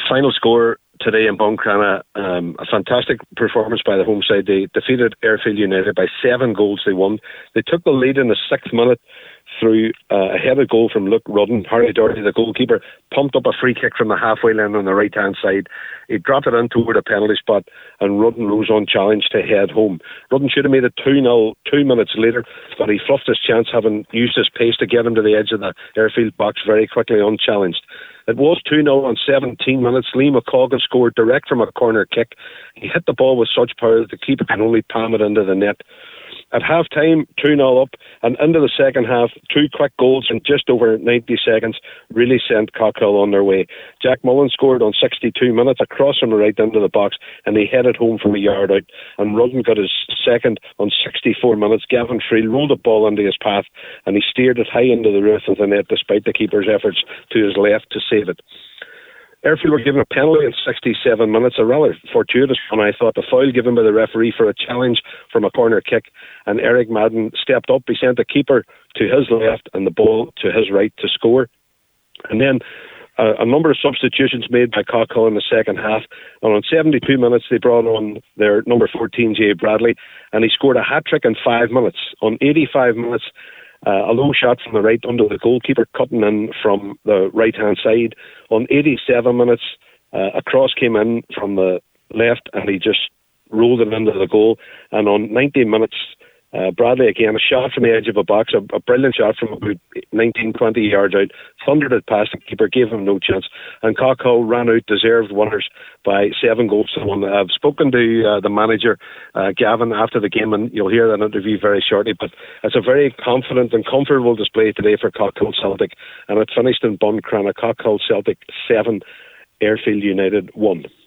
Final score today in Buncrana, a fantastic performance by the home side. They defeated Airfield United by 7 goals. They won. They took the lead in the 6th minute through a headed goal from Luke Rudden. Harry Doherty, the goalkeeper, pumped up a free kick from the halfway line on the right-hand side. He dropped it in toward a penalty spot, and Rudden rose unchallenged to head home. Rudden should have made it 2-0 2 minutes later, but he fluffed his chance, having used his pace to get him to the edge of the Airfield box very quickly, unchallenged. It was 2-0 on 17 minutes. Lee McColgan scored direct from a corner kick. He hit the ball with such power that the keeper can only palm it into the net. At half-time, 2-0 up, and into the second half, 2 quick goals in just over 90 seconds really sent Cockhill on their way. Jack Mullen scored on 62 minutes, across from the right into the box, and he headed home from a yard out. And Rudden got his second on 64 minutes. Gavin Friel rolled the ball into his path, and he steered it high into the roof of the net, despite the keeper's efforts to his left to save it. Airfield were given a penalty in 67 minutes, a rather fortuitous one, I thought. The foul given by the referee for a challenge from a corner kick, and Eric Madden stepped up. He sent the keeper to his left and the ball to his right to score. And then a number of substitutions made by Cockhill in the second half, and on 72 minutes they brought on their number 14, Jay Bradley, and he scored a hat-trick in 5 minutes. On 85 minutes, a low shot from the right under the goalkeeper, cutting in from the right-hand side. On 87 minutes, a cross came in from the left, and he just rolled it into the goal. And on 90 minutes, Bradley again, a shot from the edge of a box, a brilliant shot from about 19-20 yards out, thundered it past the keeper, gave him no chance, and Cockhill ran out deserved winners by 7 goals to 1. I've spoken to the manager, Gavin, after the game, and you'll hear that interview very shortly, but it's a very confident and comfortable display today for Cockhill Celtic, and it finished in Buncrana. Cockhill Celtic 7, Airfield United 1.